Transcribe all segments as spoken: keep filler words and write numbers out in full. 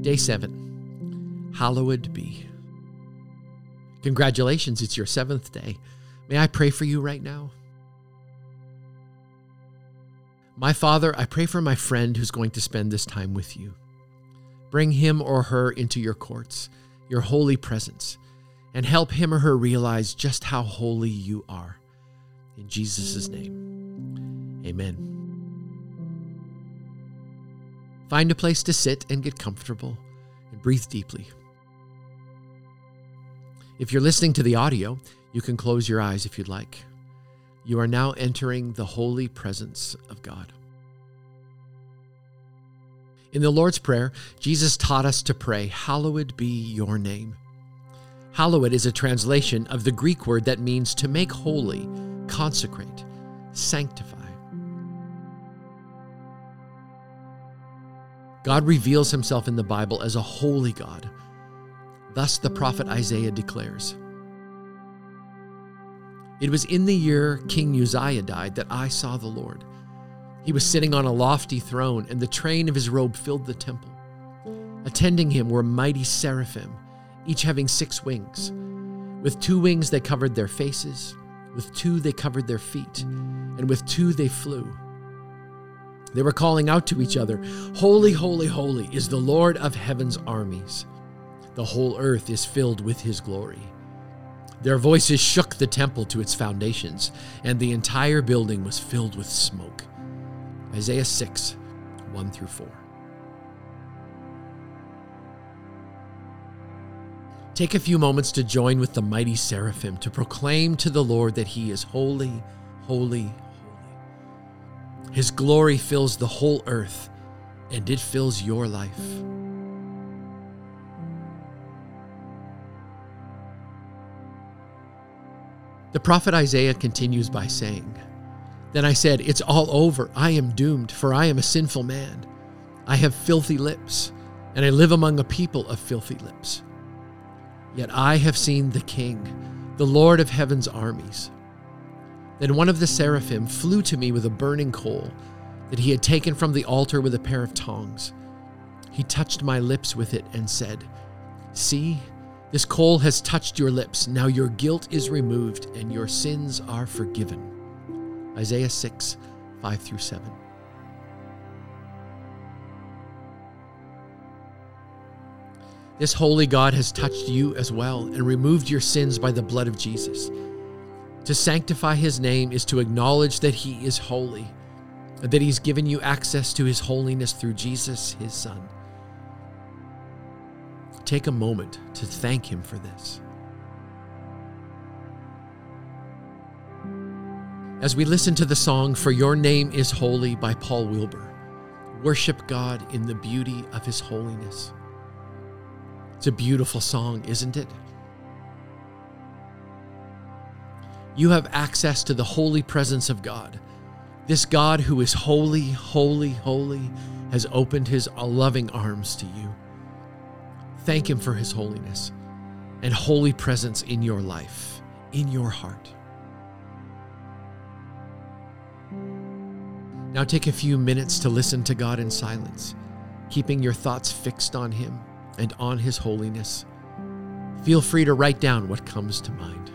Day seven, hallowed be. Congratulations, it's your seventh day. May I pray for you right now? My Father, I pray for my friend who's going to spend this time with you. Bring him or her into your courts, your holy presence, and help him or her realize just how holy you are. In Jesus' name, amen. Find a place to sit and get comfortable and breathe deeply. If you're listening to the audio, you can close your eyes if you'd like. You are now entering the holy presence of God. In the Lord's Prayer, Jesus taught us to pray, "Hallowed be your name." Hallowed is a translation of the Greek word that means to make holy, consecrate, sanctify. God reveals himself in the Bible as a holy God. Thus the prophet Isaiah declares, "It was in the year King Uzziah died that I saw the Lord. He was sitting on a lofty throne, and the train of his robe filled the temple. Attending him were mighty seraphim, each having six wings. With two wings they covered their faces, with two they covered their feet, and with two they flew. They were calling out to each other, 'Holy, holy, holy is the Lord of heaven's armies. The whole earth is filled with his glory.' Their voices shook the temple to its foundations, and the entire building was filled with smoke." Isaiah six, one through four. Take a few moments to join with the mighty seraphim to proclaim to the Lord that he is holy, holy, holy. His glory fills the whole earth, and it fills your life. The prophet Isaiah continues by saying, "Then I said, 'It's all over. I am doomed, for I am a sinful man. I have filthy lips, and I live among a people of filthy lips. Yet I have seen the King, the Lord of heaven's armies.' Then one of the seraphim flew to me with a burning coal that he had taken from the altar with a pair of tongs. He touched my lips with it and said, 'See, this coal has touched your lips. Now your guilt is removed and your sins are forgiven.'" Isaiah six, five through seven. This holy God has touched you as well and removed your sins by the blood of Jesus. To sanctify his name is to acknowledge that he is holy, and that he's given you access to his holiness through Jesus, his Son. Take a moment to thank him for this. As we listen to the song, "For Your Name is Holy" by Paul Wilbur, worship God in the beauty of his holiness. It's a beautiful song, isn't it? You have access to the holy presence of God. This God who is holy, holy, holy has opened his loving arms to you. Thank him for his holiness and holy presence in your life, in your heart. Now take a few minutes to listen to God in silence, keeping your thoughts fixed on him and on his holiness. Feel free to write down what comes to mind.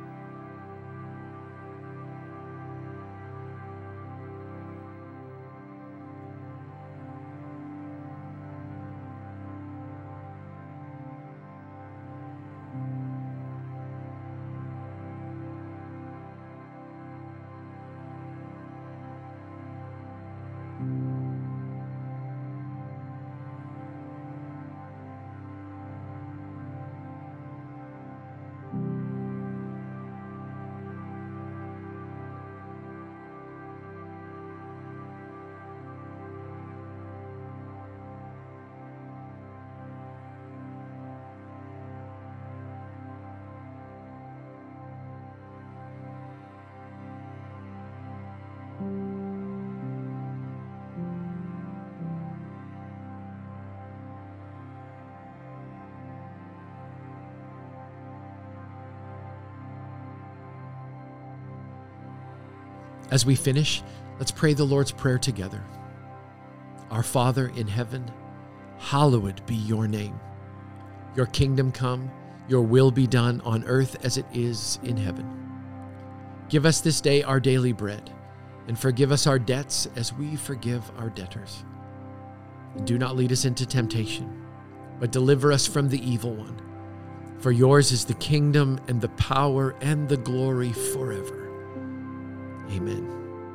As we finish, let's pray the Lord's Prayer together. Our Father in heaven, hallowed be your name. Your kingdom come, your will be done on earth as it is in heaven. Give us this day our daily bread, and forgive us our debts as we forgive our debtors. And do not lead us into temptation, but deliver us from the evil one. For yours is the kingdom and the power and the glory forever. Amen.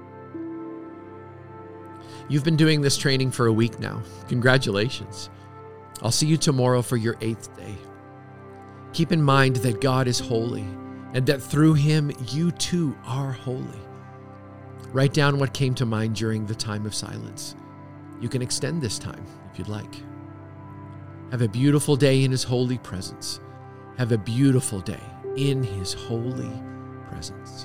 You've been doing this training for a week now. Congratulations. I'll see you tomorrow for your eighth day. Keep in mind that God is holy and that through him you too are holy. Write down what came to mind during the time of silence. You can extend this time if you'd like. Have a beautiful day in his holy presence. Have a beautiful day in his holy presence.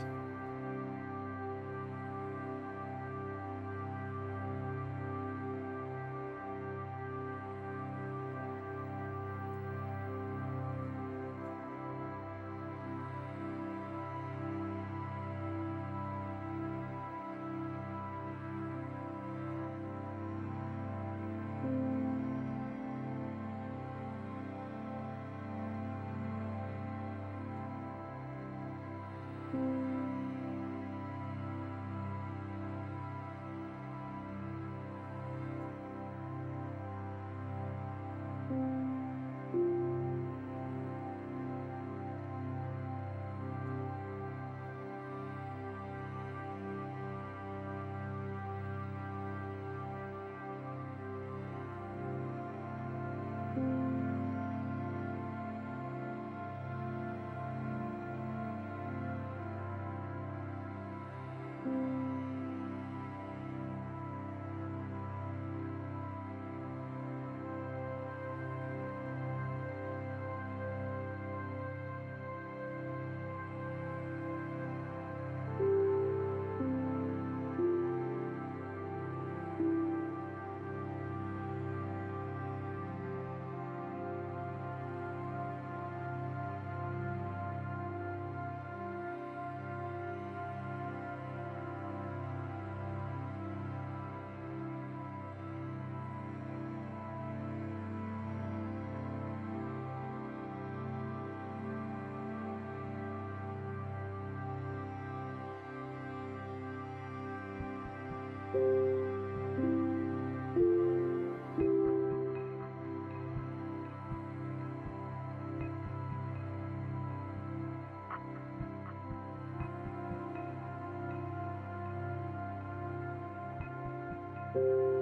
you